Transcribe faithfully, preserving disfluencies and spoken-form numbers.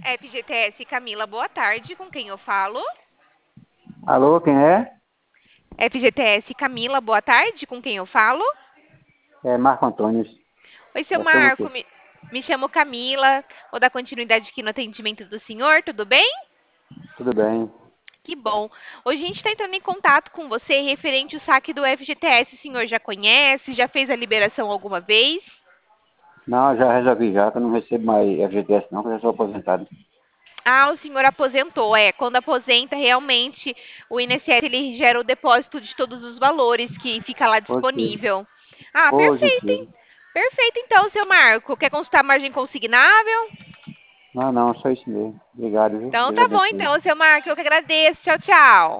F G T S Camila, boa tarde. Com quem eu falo? Alô, quem é? F G T S Camila, boa tarde. Com quem eu falo? É Marco Antônio. Oi, seu É sobre o Marco. quê? Me, me chamo Camila. Vou dar continuidade aqui no atendimento do senhor. Tudo bem? Tudo bem? Que bom. Hoje a gente está entrando em contato com você referente ao saque do F G T S. O senhor já conhece? Já fez a liberação alguma vez? Não, já resolvi já, que eu não recebo mais F G T S não, que eu já sou aposentado. Ah, o senhor aposentou. É, quando aposenta, realmente o I N S S ele gera o depósito de todos os valores que fica lá Positivo. disponível. Ah, perfeito, Positivo. hein? Perfeito, então, seu Marco. Quer consultar a margem consignável? Não, não, só isso mesmo. Obrigado, viu? Então Deus tá bom, abençoe. então, seu Marco. Eu que agradeço. Tchau, tchau.